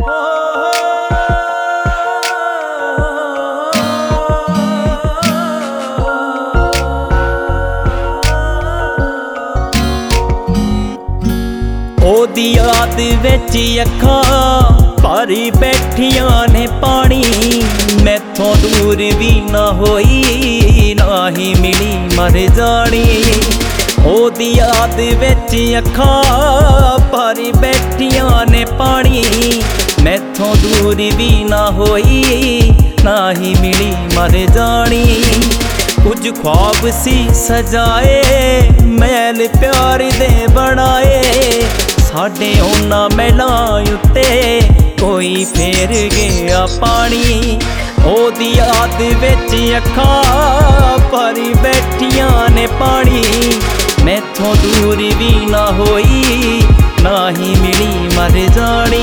ओदी याद विच अखां भरी बैठियां ने पानी, मैथों दूर भी ना होई ना ही मिली मर जानी। ओदी याद विच अखां भरी बैठियां ने पानी, मैथों दूर भी ना होई ना ही मिली मर जानी। कुछ ख्वाब सी सजाए मैल प्यार दे बनाए, साडे उन्हां महलां उत्ते कोई फेर गया पानी। ओदी याद विच अखां भरी बैठियां ने पानी, मैथों दूर भी ना होई ना ही मिली मर जानी।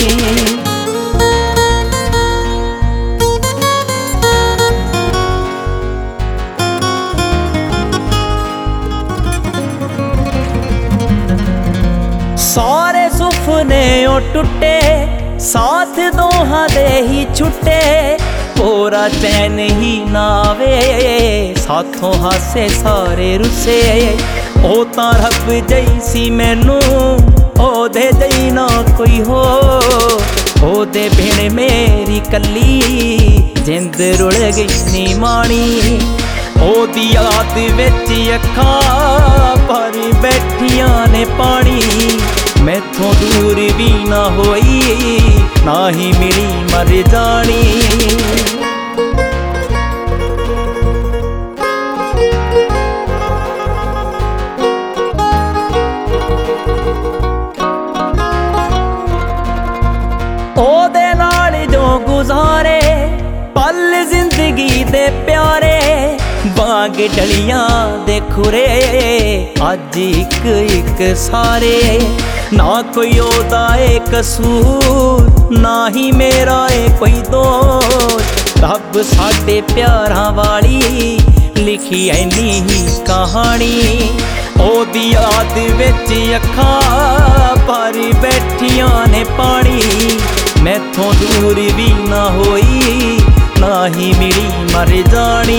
सारे सुपने ओ टुटे साथ दोहां दे ही छुट्टे, पूरा चैन ही ना आवे साथों हासे सारे रुसे। ओ तां रब जैसी मैनू ओदे जई ना कोई हो, ओदे बिन मेरी कली जिंद रुल गई नी मानी। ओदी याद विच अखां भरी बैठियां ने पानी, मैथों दूर भी ना होई ना ही मिली मर जानी। ओदे नाल जो गुजारे पल जिंदगी दे प्यारे, बाग डलियां दे खुरे अज इक इक सारे। ना कोई ओदा ए कसूर ना ही मेरा ए कोई दोस्त, रब साडे प्यारां वाली लिखी ऐनी ही कहानी। ओदी याद विच अखां भरी बैठियां ने पानी, मैथों दूर भी ना होई ना ही मिली मर जानी।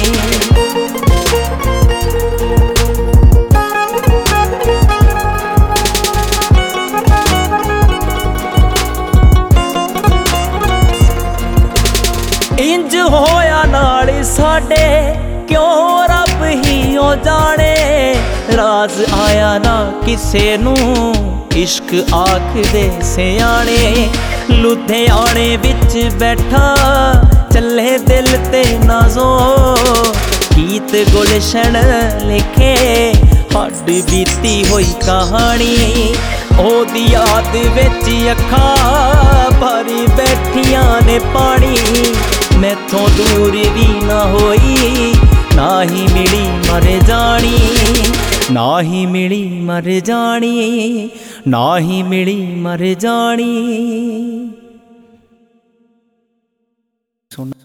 इंज होया नाल साडे क्यों रब ही ओ जाने, राज आया ना किसे नू इश्क आख दे सियाणे। लुधियाने विच बैठा चले दिल ते नाजो, गीत गुलशन लिखे हड बीती होई कहानी। ओदी याद विच अखां भरी बैठियां ने पानी, मैथों दूर भी ना होई ना ही मिली मर जानी। ना ही मिली मर जानी, ना ही मिली मर जानी।